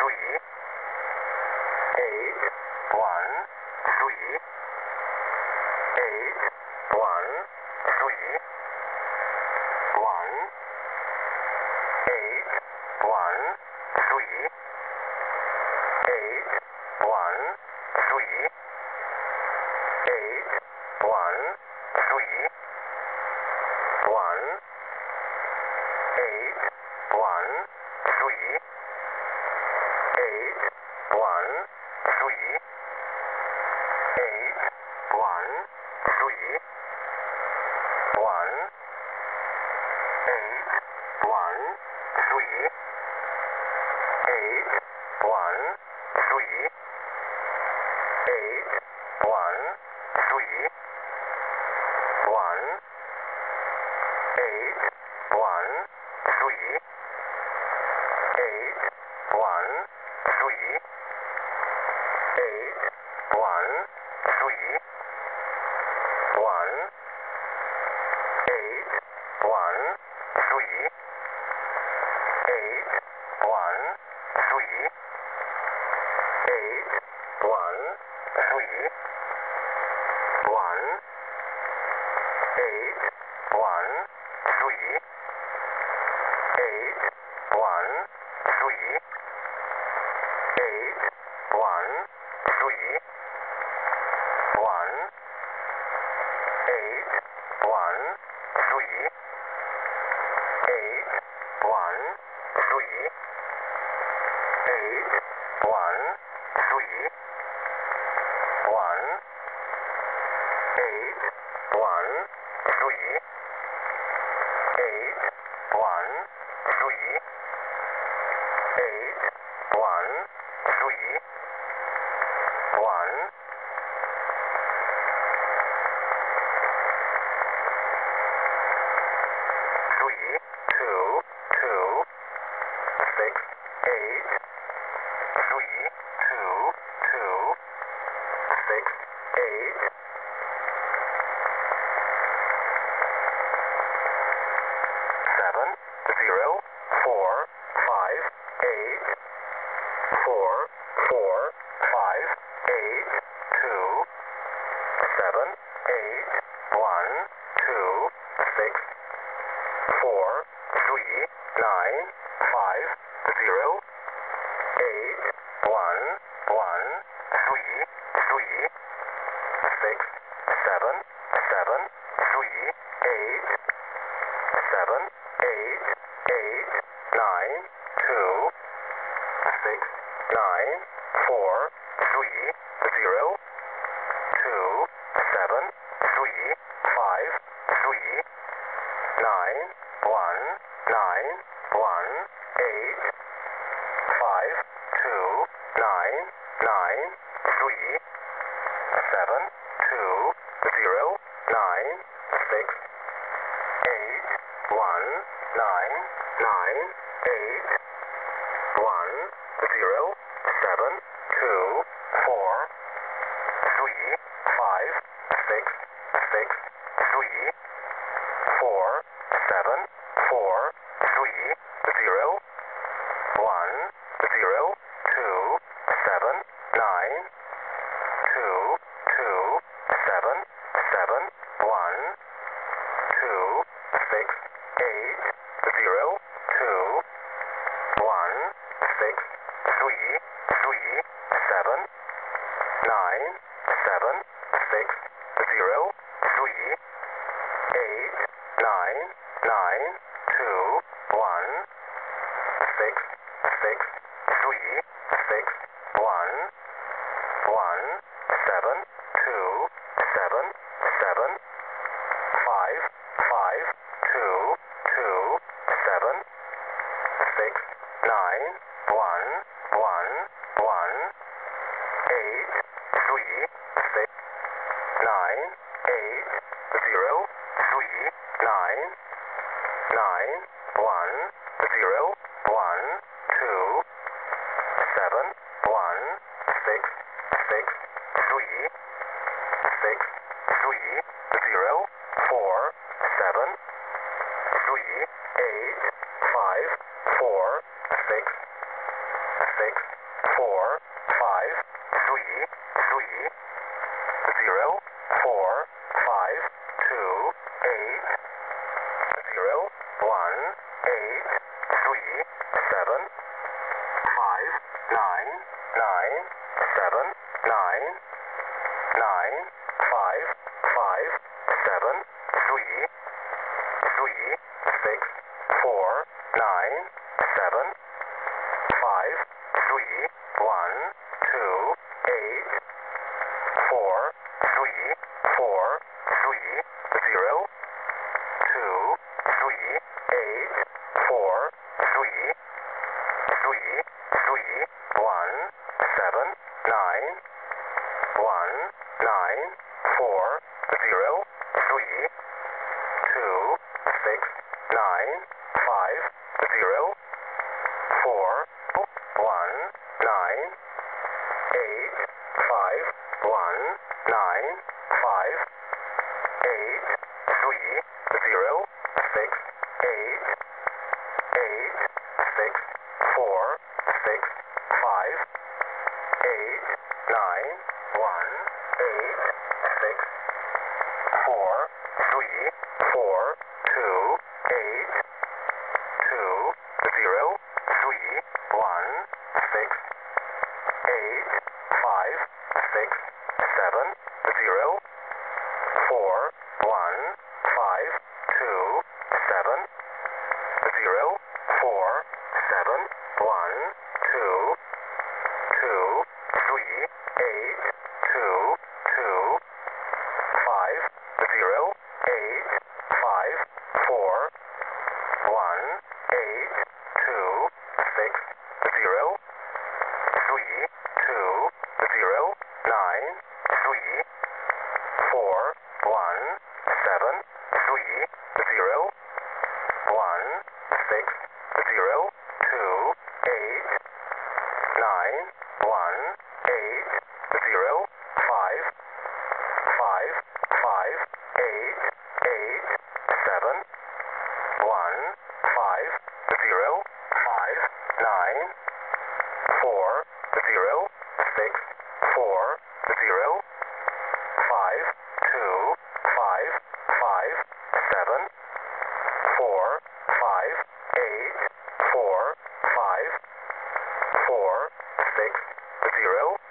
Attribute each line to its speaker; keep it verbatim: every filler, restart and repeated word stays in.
Speaker 1: three, eight, one, three, eight, one, three, one, eight, one, three, eight, one, three, eight, one, three, one, eight, one, three, eight, one, three, eight, one, three, one, eight, one, three, eight, one, three, eight, one, three, one, eight, one, three, eight, one, three, eight, one, three, one, eight, one, three, eight, one, three, eight, one, three, one, eight, one, three, eight, one, three, eight, one, three, one, eight, one, three, eight, one, three, eight, one, three, one, eight, one, three, eight, one, three, eight, one, three, one, three, two, two, six, eight, three, two, two, six, eight, seven, zero, four, five, eight, four, four, five, eight, two, seven, eight, one, two, six, four, three, nine, five, zero, eight, one, one, three, three, six, seven, seven, three, eight, seven, eight, eight, nine, two, six, nine, four, three, zero, two, seven, three, five, three, nine, one, nine, one, eight, five, two, nine, nine, three, seven, two, zero, nine, six, eight, one, nine, nine, eight, one, zero, seven, two, four, three, five, six, six, three, four, seven, four, three, zero, one, zero, two, seven, nine, two, two, seven, seven, one, two, six, eight, zero, two, one, six, three, three, seven, nine, seven, six, zero, three, eight, nine, nine, two, one, six, six, three, six, one, one, seven, two, seven, seven, five, five, two, two, seven, six, nine, one, one, one, eight, three, six, nine, eight, zero, three, nine, nine, one, zero, one, two, seven, one, six, six, three, six, three, zero, four, seven, three, eight, five, four, six, six, four, five, three, three, zero, four, five, two, eight, zero, one, eight, three, seven, five, nine, nine, seven, nine, nine, five, five, seven, three, three, six, four, nine, seven, five, three, one, two, eight, four, three, four, three, zero, two, three, eight, four, three, three, three, one, seven, nine, one, nine, four, zero, three, two, six, nine, five, zero, four, one, nine, eight, five, one, nine, five, eight, three, zero, six, eight, eight, six, four, six, five, eight, nine, one, eight, six, four, three, four, two, eight, two, zero, three, one, six, eight, five, six, seven, zero, four, one, five, two, seven, zero, four, seven, one, two, two, three, eight, two, two, five, zero, eight, five, four, one, eight, two, six, zero, three, two, zero, nine, three, four, one, seven, three, zero, one, six, zero, two, eight, nine, one, eight, zero, five, five, five, eight, eight, seven, one, five, zero, five, nine, four, zero, six, four, zero, five, two, five, five, seven, four, five, eight, four, five, four, six, zero,